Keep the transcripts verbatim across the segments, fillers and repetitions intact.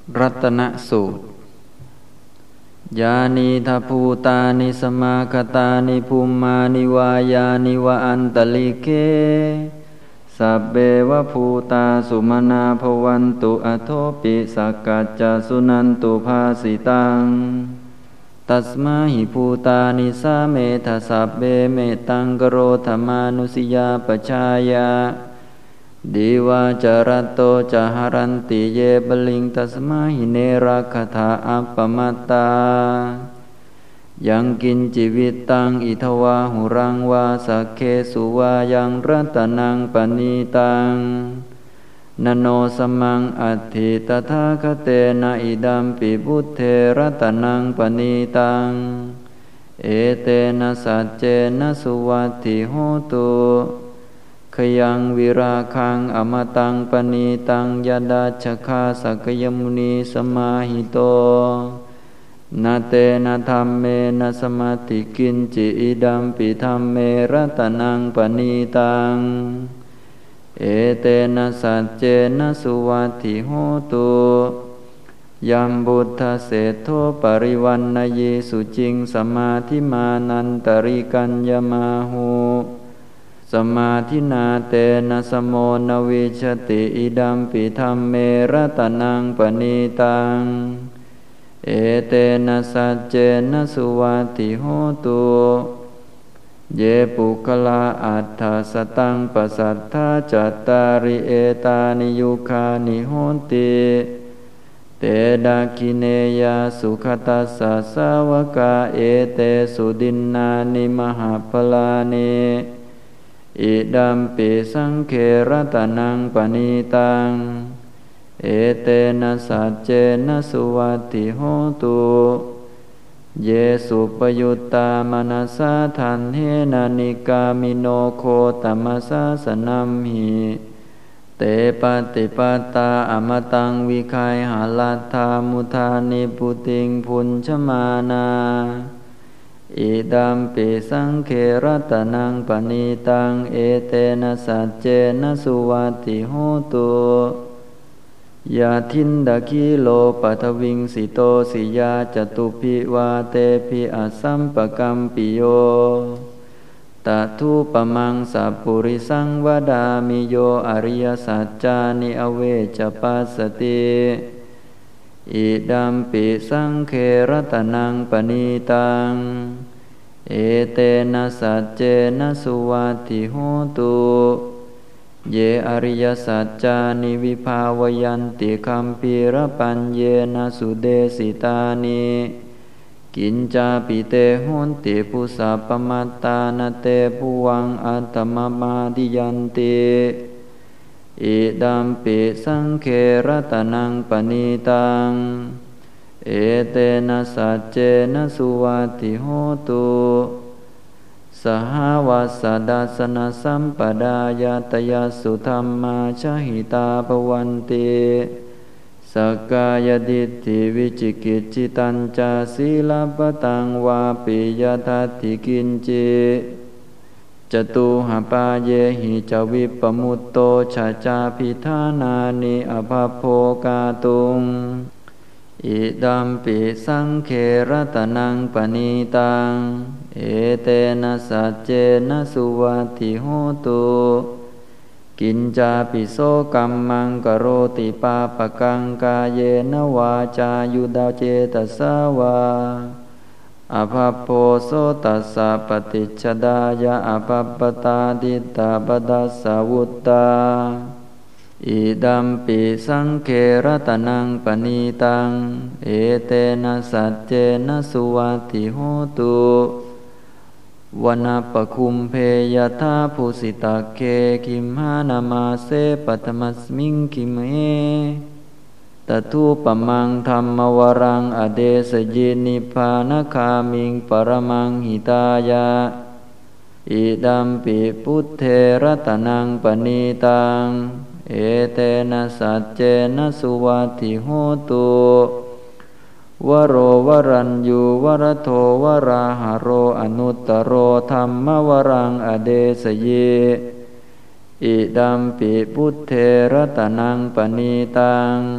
รัตนสูตรยานิทัพภูตานิสมาคตานิภูมานิวายานิวะอันตลิเกสัพเบวะภูตาสุมนาภวันตุอโทปิสักกัจจสุนันตุภาสิตังตัสมาหิภูตานิสาเมทัสสัพเบเมตังกโรธรรมานุสิยาปชายาดีวาจารัตโตจหรันติเยบลิงตัสมาหิเนรักขถาอัปปมัตตายังกินจิวิตตังอิทวาหุรังวาสักเคสุวายังรัตนังปณิตังนโนสมังอัตถิตถาคเตนะอิดัมปิบุตเทรัตนังปณิตังเอเตนะสัจเจนะสุวัตถิโหตุขยังวิราคังอมตังปณีตังยดาชคาสักยมุนีสมาหิโตนาเตนะธัมเมนะสมาธิกินจิอิดัมปิธัมเมรัตนังปณีตังเอเตนะสัจเจนะสุวัตถิโหตุยัมบุตถเศธโธปริวันนะเยสุจิงสมาธิมานันตริกัญญมาหูสมาธินาเตนะสโมนวิชติอิดัมปิธัมเมรัตนังปณีตังเอเตนะสัจเจนะสุวัตถิโหตุเยปุคลาอัฏฐสตังปสัทธาจัตตาริเอตานิยุคานิโหติเตดาคิเนยาสุขตัสสะสาวกาเอเตสุดินนานิมหาพลานิอิดัมปิสังเขรัตนังปณีตังเอเตนะสัจเจนะสุวัตถิโหตุเยสุปยุตตามนัสสะทันเฮนะนิกามิโนโคตมัสสะสนัมหิเตปฏิปตาอมตังวิคัยหาลัทธามุทานิปุติงพุญชมานาอิดัมปิสังเขรัตนังปณีตังเอเตนะสัจเจนะสุวัตถิโหตุยาทินดาคิโลปัทวิงสิโตสิยาจตุภิวาเตภิอัสสัมปกัมปิโยตทุปมังสัพพุริสังวดามิโยอริยสัจจานิอเวจปัสสติอิดัมปิสังเขรัตนังปณีตังเอเตนะสัจเจนะสุวัตถิโหตุเยอริยสัจจานิวิภาวยันติคัมภีรปัญเยนะสุเดสิตานิกินจาปิเตโหนติปุสัพพมัตตานเตภุวังอัตตมมาดิยันติอิดัมปิสังเขรัตนังปณีตังเอเตนะสัจเจนะสุวัตถิโหตุสหวัสสดัสสนสัมปดายาตยสุธัมมาชหิตาภวันติสกายดิทธิวิจิกิจจิตัญจาสีลปตังวาปิยทัตถิกินจิจตุหปาเยหิจวิปมุตโตชาจาพิธานานิอภพโภกาตุงอิดัมปิสังเขรัตนังปณีตังเอเตนะสัจเจนะสุวัตถิโหตุกินจาปิโสกัมมังกโรติปาปกังกายเยนะวาจายุดาเจตสาวาอภพโพโสตัสสะปฏิจจดายะอภพปตาดิตาบดัสสาวุตตาอิดัมปิสังเขรัตนังปณีตังเอเตนะสัจเจนะสุวัตถิโหตุวนาปคุมเพยทาภูสิตาเคคิมหานามาเสปัตมัสมิงคิมเอตทุปมังธรรมวรังอเดสยินิพานคามิงปรมังหิตายะอิดัมปิพุทเทรัตนังปณีตังเอเตนะสัจเจนะสุวัตถิโหตุวโรวรัญญูวรโทวราหโรอนุตตโรธรรมวรังอเดสเยอิดัมปิพุทเทรัตนังปณีตัง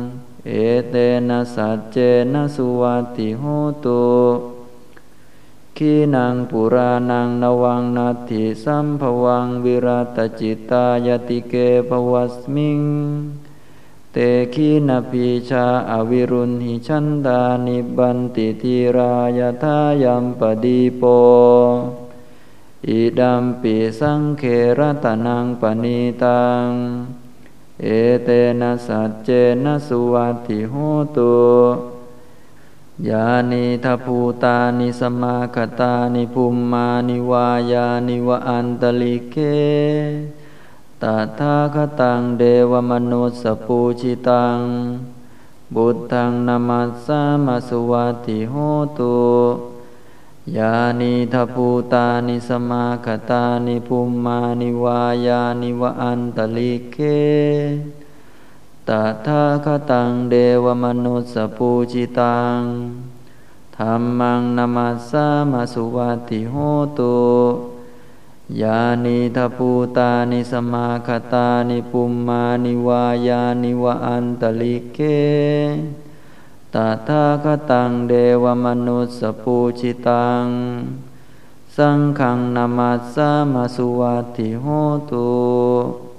เอเตนะสัจเจนะสุวัตติโหตุขีนังปุรานังนวังนัตถิสัมภวังวิรัตจิตายติเกภวัสมิงเตขีนาปีชาอวิรุณหิชันดานิบันติทีรายทายัมปดีโปอิดัมปิสังเขรตนังปณิตังเอเตนะสัจเจนะสุวัตติโหตุยานิทัพพูตานิสมาคตานิภูมมานิวายานิวะอันตลิเกตถาคตังเดวมนุสสปูชิตังบุตตังนามัสสามาสุวัตติโหตุยานิทัพพูตานิสมาคตานิภูมมานิวายานิวะอันตลิเกตถาคตังเดวมนุสสปูชิตังธัมมังนามัสสามาสุวัตติโหตุยานิทัพพูตานิสมาคตานิภูมมานิวายานิวะอันตลิเกตถาคตังเดวมนุสสปูชิตังสังฆังนามัสสามาสุวัตติโหตุ